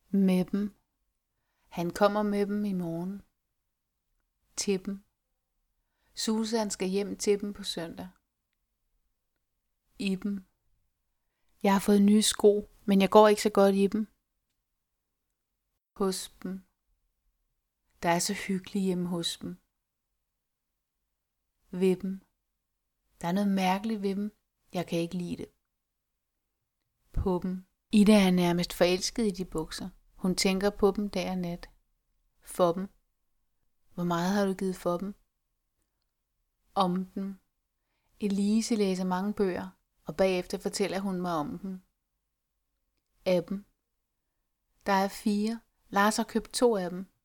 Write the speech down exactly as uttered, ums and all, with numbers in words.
Med dem. Han kommer med dem i morgen. Til dem. Susan skal hjem til dem på søndag. I dem. Jeg har fået nye sko, men jeg går ikke så godt i dem. Hos dem. Der er så hyggeligt hjemme hos dem. Ved dem. Der er noget mærkeligt ved dem. Jeg kan ikke lide det. På dem. Ida er nærmest forelsket i de bukser. Hun tænker på dem dag og nat. For dem. Hvor meget har du givet for dem? Om dem. Elise læser mange bøger, og bagefter fortæller hun mig om dem. Af dem. Der er fire. Lars har købt to af dem.